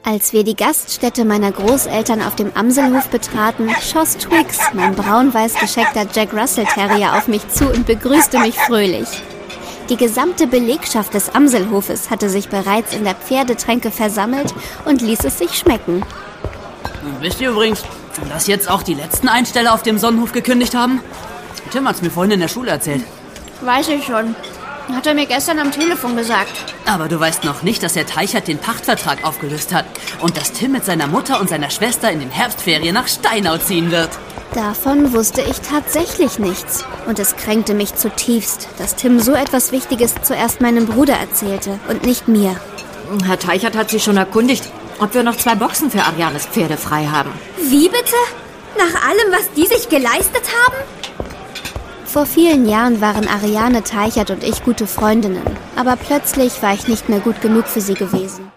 Als wir die Gaststätte meiner Großeltern auf dem Amselhof betraten, schoss Twix, mein braun-weiß gescheckter Jack Russell Terrier, auf mich zu und begrüßte mich fröhlich. Die gesamte Belegschaft des Amselhofes hatte sich bereits in der Pferdetränke versammelt und ließ es sich schmecken. Wisst ihr übrigens, dass jetzt auch die letzten Einsteller auf dem Sonnenhof gekündigt haben? Tim hat's mir vorhin in der Schule erzählt. Weiß ich schon. Hat er mir gestern am Telefon gesagt. Aber du weißt noch nicht, dass Herr Teichert den Pachtvertrag aufgelöst hat und dass Tim mit seiner Mutter und seiner Schwester in den Herbstferien nach Steinau ziehen wird. Davon wusste ich tatsächlich nichts. Und es kränkte mich zutiefst, dass Tim so etwas Wichtiges zuerst meinem Bruder erzählte und nicht mir. Herr Teichert hat sich schon erkundigt, ob wir noch 2 Boxen für Arianes Pferde frei haben. Wie bitte? Nach allem, was die sich geleistet haben? Vor vielen Jahren waren Ariane Teichert und ich gute Freundinnen. Aber plötzlich war ich nicht mehr gut genug für sie gewesen.